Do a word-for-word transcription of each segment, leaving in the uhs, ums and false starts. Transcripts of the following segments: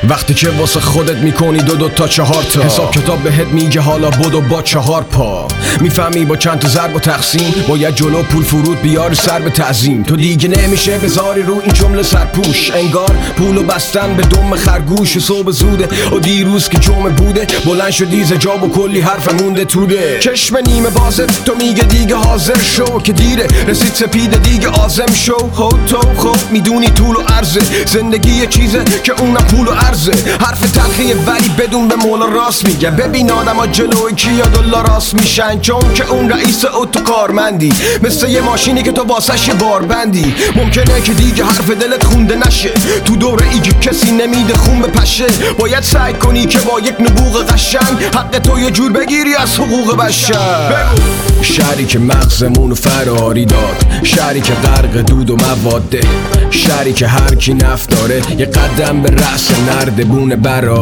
وقتی که واسه خودت میکنی دو دو تا چهار تا حساب کتاب بهت میگه حالا بدو با چهار پا. میفهمی با چند تا ضرب و تقسیم باید جلو پول فرود بیاری سر به تعظیم. تو دیگه نمیشه بذاری رو این جمله سرپوش، انگار پولو بستن به دم خرگوش. صبح زوده و دیروز که جمعه بوده بلند شدی ز جا و کلی حرف مونده توده. چشم نیمه بازه تو میگه دیگه حاضر شو که دیره رسید سپیده دیگه آزم شو. خود تو خب میدونی طول و عرضه زندگی یه چیزه که اونم پول و عرضه. حرف تلخیه ولی بدون به مولا راست میگه. ببین آدم ها جلوی کیا دلا راست میشن، چون که اون رئیس اتو کارمندی مثل یه ماشینی که تو واسش بار بندی. ممکنه که دیگه حرف دلت خونده نشه تو دوره ای که کسی نمیده خون بپشه. باید سعی کنی که با یک نبوغ قشنگ حق تو یه جور بگیری از حقوق بشر. شهری که مغزمونو فراری داد، شهری که غرق دود و مواده، شهری که هر کی نفت داره یه قدم به رأس نردبونه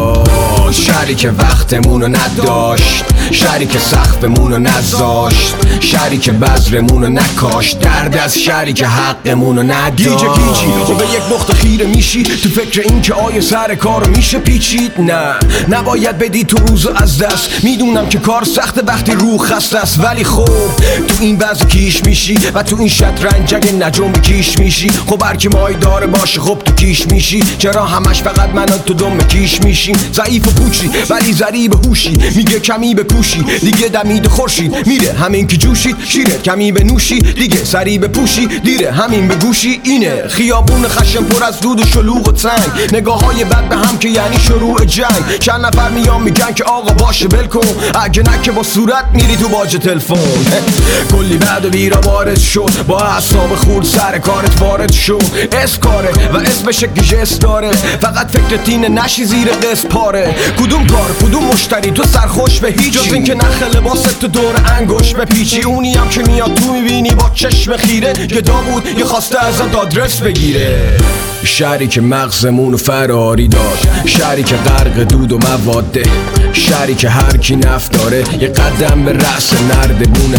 براش، شهری که وقتمونو نداشت، شهری که سقفمونو نذاشت، شهری که بذرمونو نکاشت، درد از شهری که حقمونو نداشت. گیجه گیجی و به یک نقطه خیره میشی تو فکر این که آیا سر کارو میشه پیچید. نه نباید بدی تو روزو از دست. میدونم که کار سخته وقتی روح خسته است، ولی خب تو این وضع کیش میشی و تو این شطرنج اگه نجوم کیش میشی. خب هر کی مای داره باشه خب تو کیش میشی. چرا همش فقط من و تو دم کیش میشیم؟ ضعیف و پوچی ولی ضریب هوشی، میگه کمی بکوشی دیگه دمید خورشید میره همین که جوشید. شیره کمی به نوشی دیگه سری بپوشی دیره همین به گوشی. اینه خیابون خشم پر از دود و شلوغ و تنگ، نگاه های بد به هم که یعنی شروع جنگ. چند نفر میان میگن که آقا باشه ول کن، اگه نه که با صورت میری تو باج تلفن. کلی بعد و بیرا وارد شد با اعصاب خورد سر کارت وارد شو. اسکاره و اسمش گیجس داره، فقط فکر تینه نشی زیر قسط پاره. کدوم کار کدوم مشتری تو سرخوش به هیچ، جز این که نخ لباست تو دور انگوش بپیچی. اونی هم که میاد تو میبینی با چشم خیره گدا بود یه خواسته ازت آدرس بگیره. شهری که مغزمونو فراری داد، شهری که غرق دود و مواده، شهری که هر کی نفت داره یه قدم به رأس نردبونه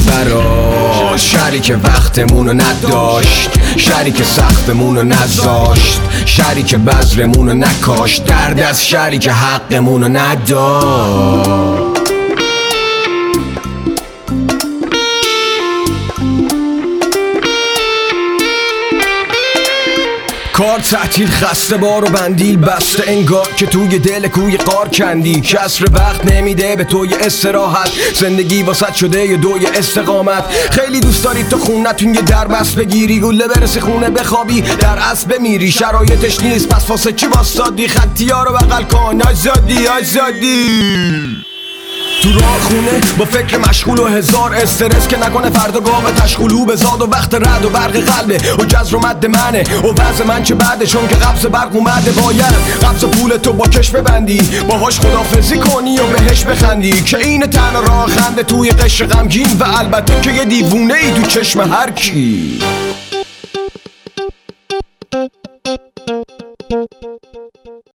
براش، شهری که وقتمونو نداشت، شهری که سقفمونو نذاشت، شهری که بذرمونو نکاشت، درد از شهری که حقمونو نداشت. کار تعطیل خسته بار و بندیل بسته، انگار که توی دل کوی قار کندی. کسر وقت نمیده به توی استراحت، زندگی واسط شده یه دوی استقامت. خیلی دوست داری تو خونتون یه دربست بگیری، گله برسی خونه بخوابی در اصل بمیری. شرایطش نیست پس واسه چی واسادی؟ خطی ها رو بغل کن آزادی آزادی. تو راه خونه با فکر مشغول و هزار استرس که نکنه فردا گام تشغولو بزاد. و وقت رد و برق قلبه و جزر و مد منه و وضع من چه بعده، چون که قبض برق اومده. باید قبض پول تو با کش ببندی، باهاش خدافزی کنی و بهش بخندی. که این تنها راه خنده توی قشر غمگین، و البته که یه دیوونه ای تو چشم هر کی.